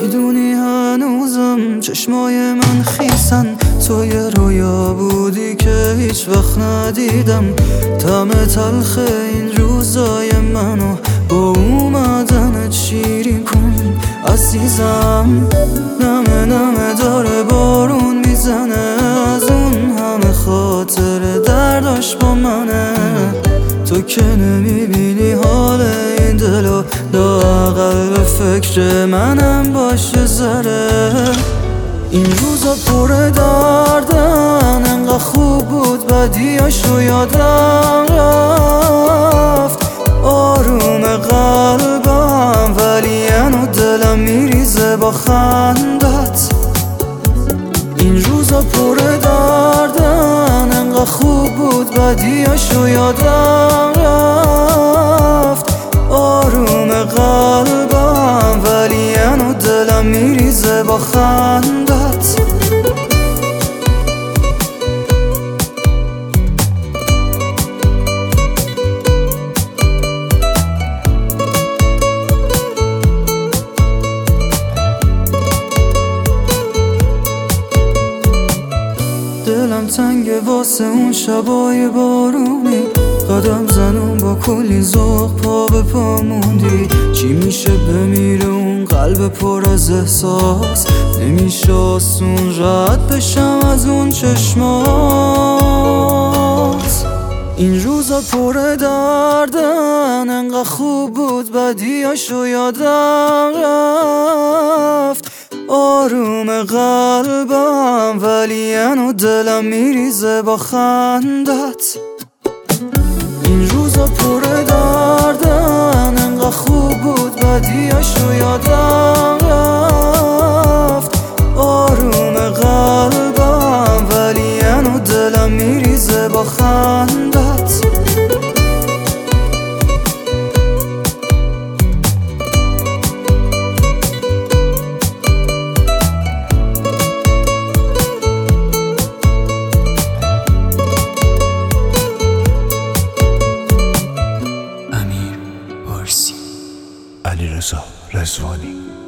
میدونی هنوزم چشمای من خیسن، تو یه رویا بودی که هیچ وقت ندیدم. طعم تلخ این روزای منو با اومدنت شیرین کن عزیزم. نمه نمه داره بارون میزنه، از اون همه خاطر درداش با منه. تو که نمیبینی حال این دلو، لااقل به فکر منم باشه ذره. این روزا پر دردن، انقدر خوب بود بدیاشو یادم رفت. آروم قلبم ولی انو دلم میریزه با خندت. این روزا پر دردن، انقدر خوب بود بدیاشو یادم رفت. آروم قلبم ولی انو دلم میریزه با خندت. دلم تنگه واسه اون شبای بارونی، قدم زنون با کلی ذوق پا به پا موندی. چی میشه بمیره اون قلب پر از احساس، نمیشه آسون رد بشم از اون چشمات. این روزا پر دردن، انقدر خوب بود بدیاشو یادم رفت. آروم قلبم ولی انو دلم میریزه با خندت. این روزا پر دردن، انقدر خوب بود بدیاشو یادم رفت. آروم قلبم ولی انو دلم میریزه با خندت. علیرضا رضوانی.